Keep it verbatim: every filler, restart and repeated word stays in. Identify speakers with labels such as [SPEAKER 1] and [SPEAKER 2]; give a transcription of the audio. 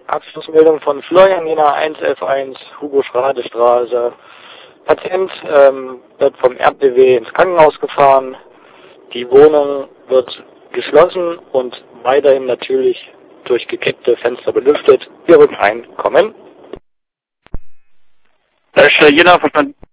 [SPEAKER 1] Abschlussmeldung von Florian Jena eins elf eins, Hugo Schrade Straße. Patient ähm, wird vom R B W ins Krankenhaus gefahren. Die Wohnung wird geschlossen und weiterhin natürlich durch gekippte Fenster belüftet. Wir rücken ein. Kommen.
[SPEAKER 2] Da ist äh, Jena, verstanden.